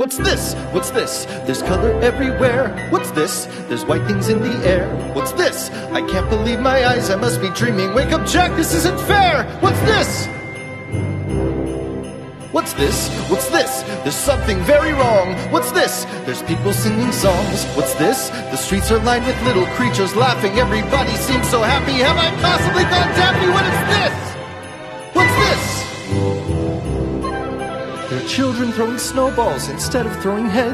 What's this? What's this? There's color everywhere. What's this? There's white things in the air. What's this? I can't believe my eyes, I must be dreaming. Wake up, Jack, this isn't fair. What's this? What's this? What's this? There's something very wrong. What's this? There's people singing songs. What's this? The streets are lined with little creatures laughing. Everybody seems so happy. Have I possibly gone daffy? What is this? What's this? There are children throwing snowballs instead of throwing heads.